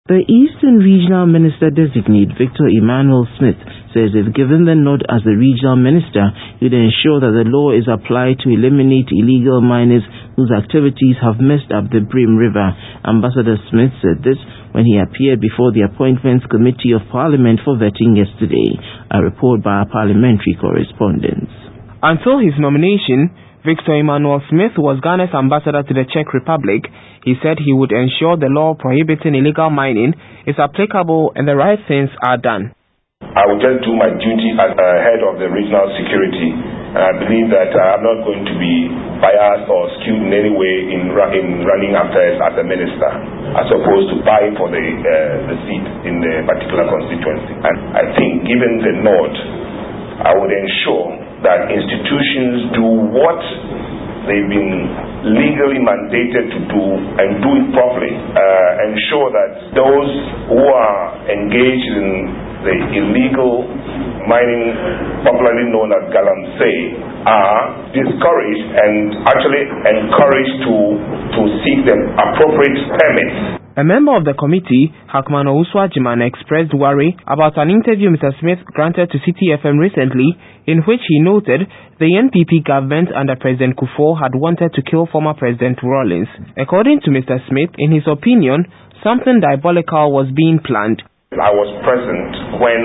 The Eastern Regional Minister-designate Victor Emmanuel Smith says if given the nod as the regional minister, he would ensure that the law is applied to eliminate illegal miners whose activities have messed up the Brim River. Ambassador Smith said this when he appeared before the Appointments Committee of Parliament for vetting yesterday. A report by our parliamentary correspondents. Until his nomination, Victor Emmanuel Smith was Ghana's ambassador to the Czech Republic. He said he would ensure the law prohibiting illegal mining is applicable and the right things are done. I will just do my duty as head of the regional security, and I believe that I'm not going to be biased or skewed in any way in running affairs as a minister, as opposed to vying for the seat in the particular constituency. And I think, given the nod, I would ensure that institutions do what they've been legally mandated to do and do it properly. Ensure that those who are engaged in the illegal mining, popularly known as galamsey, are discouraged and actually encouraged to seek the appropriate permits. A member of the committee, Hakman Owusu-Agyeman, expressed worry about an interview Mr. Smith granted to City FM recently, in which he noted the NPP government under President Kufuor had wanted to kill former President Rawlings. According to Mr. Smith, in his opinion, something diabolical was being planned. I was present when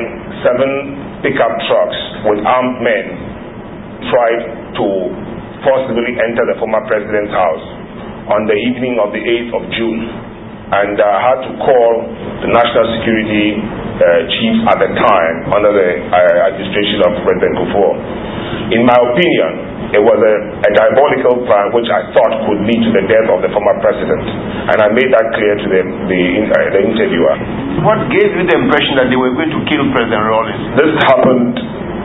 7 pickup trucks with armed men tried to forcibly enter the former president's house on the evening of the 8th of June. And I had to call the national security chief at the time under the administration of President Kufuor. In my opinion, it was a diabolical plan which I thought could lead to the death of the former president. And I made that clear to the interviewer. What gave you the impression that they were going to kill President Rawlings? This happened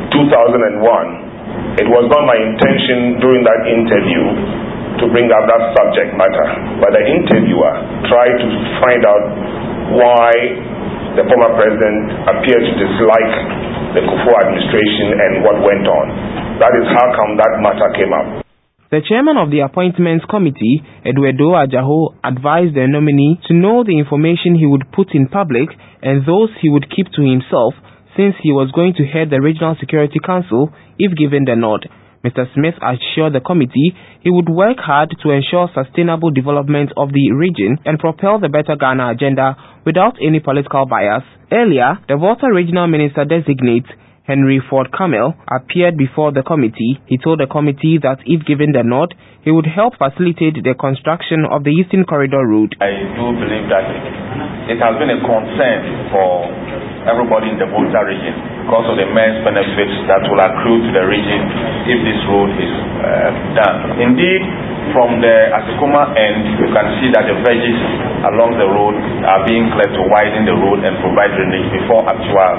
2001. It was not my intention during that interview to bring up that subject matter, but the interviewer tried to find out why the former president appeared to dislike the Kufuor administration and what went on. That is how come that matter came up. The chairman of the Appointments Committee, Eduardo Ajaho, advised the nominee to know the information he would put in public and those he would keep to himself, since he was going to head the Regional Security Council if given the nod. Mr. Smith assured the committee he would work hard to ensure sustainable development of the region and propel the Better Ghana agenda without any political bias. Earlier, the Volta Regional Minister-designate Henry Ford Kamel appeared before the committee. He told the committee that if given the nod, he would help facilitate the construction of the Eastern Corridor route. I do believe that it has been a concern for everybody in the Volta region because of the immense benefits that will accrue to the region if this road is done. Indeed, from the Asikuma end, you can see that the veggies along the road are being cleared to widen the road and provide drainage before actual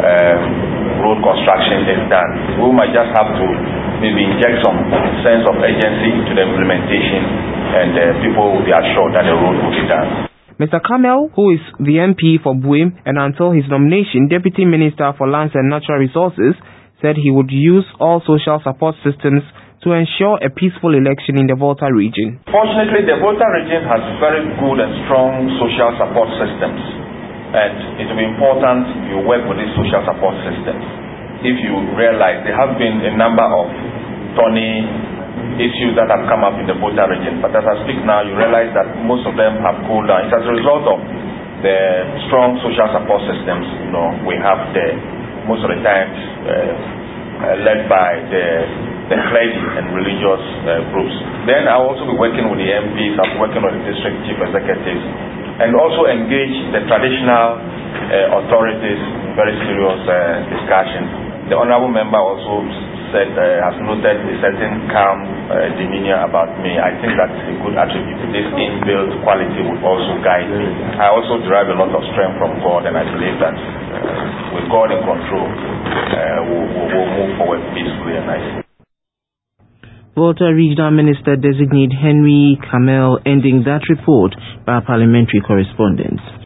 road construction is done. We might just have to maybe inject some sense of urgency into the implementation, and people will be assured that the road will be done. Mr. Kamel, who is the MP for Buim and until his nomination Deputy Minister for Lands and Natural Resources, said he would use all social support systems to ensure a peaceful election in the Volta region. Fortunately, the Volta region has very good and strong social support systems, and it will be important you work with these social support systems. If you realize there have been a number of thorny issues that have come up in the Volta region, but as I speak now, you realize that most of them have cooled down. It's as a result of the strong social support systems we have there, most of the times led by the clergy and religious groups. Then I'll also be working with the MPs, I'll be working with the district chief executives, and also engage the traditional authorities in very serious discussions. The honorable member also said, has noted a certain calm demeanor about me. I think that's a good attribute. This inbuilt quality would also guide me. I also derive a lot of strength from God, and I believe that with God in control, we'll move forward peacefully and nicely. Volta Regional Minister-designate Henry Kamel ending that report by our parliamentary correspondents.